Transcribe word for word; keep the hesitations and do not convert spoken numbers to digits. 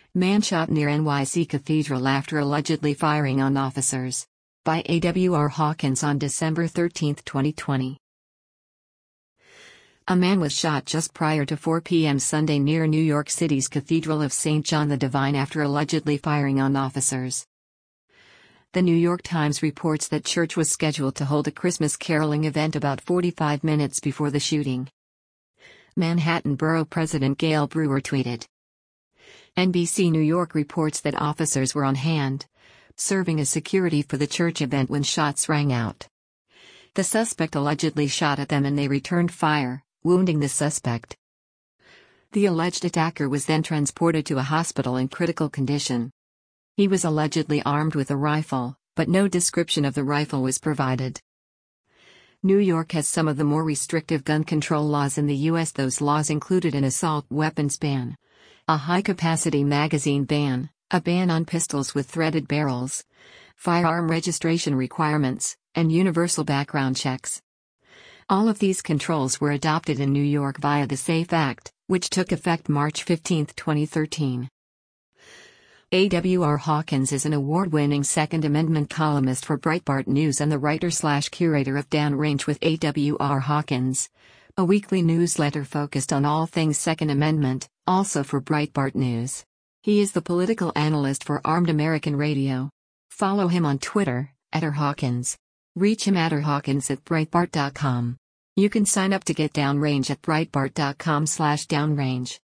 Man shot near N Y C Cathedral after allegedly firing on officers. By A W R Hawkins on December thirteenth, twenty twenty. A man was shot just prior to four p m Sunday near New York City's Cathedral of Saint John the Divine after allegedly firing on officers. The New York Times reports that church was scheduled to hold a Christmas caroling event about forty-five minutes before the shooting. Manhattan Borough President Gail Brewer tweeted. N B C New York reports that officers were on hand, serving as security for the church event when shots rang out. The suspect allegedly shot at them and they returned fire, wounding the suspect. The alleged attacker was then transported to a hospital in critical condition. He was allegedly armed with a rifle, but no description of the rifle was provided. New York has some of the more restrictive gun control laws in the U S Those laws included an assault weapons ban, a high-capacity magazine ban, a ban on pistols with threaded barrels, firearm registration requirements, and universal background checks. All of these controls were adopted in New York via the SAFE Act, which took effect March fifteenth, twenty thirteen. A W R Hawkins is an award-winning Second Amendment columnist for Breitbart News and the writer-slash-curator of Downrange with A W R Hawkins, a weekly newsletter focused on all things Second Amendment, also for Breitbart News. He is the political analyst for Armed American Radio. Follow him on Twitter, at R Hawkins. Reach him at r hawkins at breitbart dot com. You can sign up to get Downrange at breitbart dot com slash downrange.